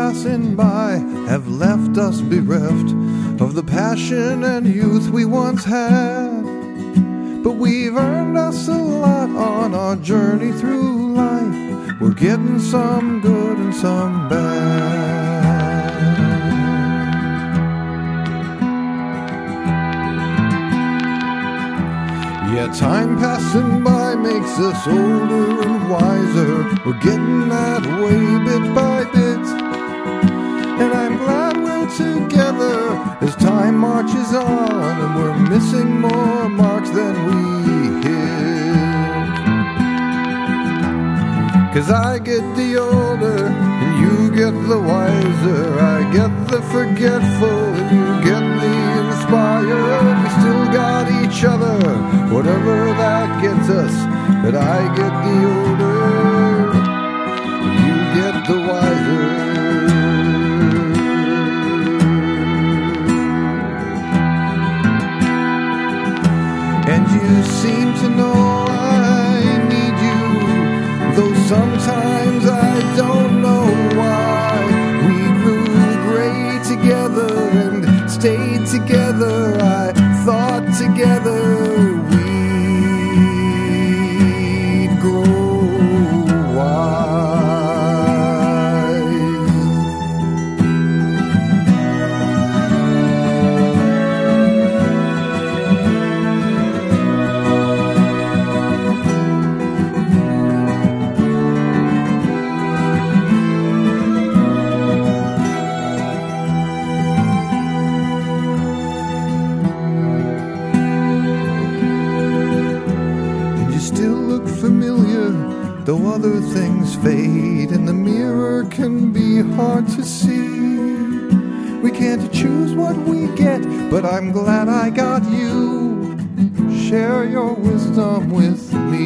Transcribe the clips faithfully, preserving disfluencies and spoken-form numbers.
passing by have left us bereft of the passion and youth we once had. But we've earned us a lot on our journey through life. We're getting some good and some bad. Yeah, time passing by makes us older and wiser. We're getting that way bit by bit, and I'm glad we're together as time marches on, and we're missing more marks than we hit. 'Cause I get the older and you get the wiser. I get the forgetful and you get the inspired. We still got each other, whatever that gets us. But I get the older and you get the wiser. And you seem to know I need you, though sometimes I don't know why. We grew great together and stayed together. I thought together we'd grow wise. Familiar, though other things fade, and the mirror can be hard to see. We can't choose what we get, but I'm glad I got you. Share your wisdom with me.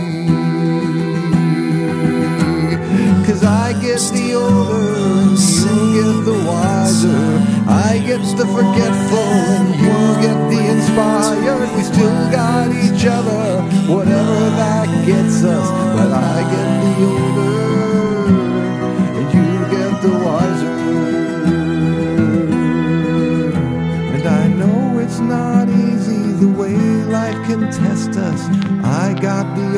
'Cause I get the older and you get the wiser. I get the forgetful and you get the inspired. We still got each other, whatever that gets us. But I get the older and you get the wiser. And I know it's not easy the way life can test us. I got the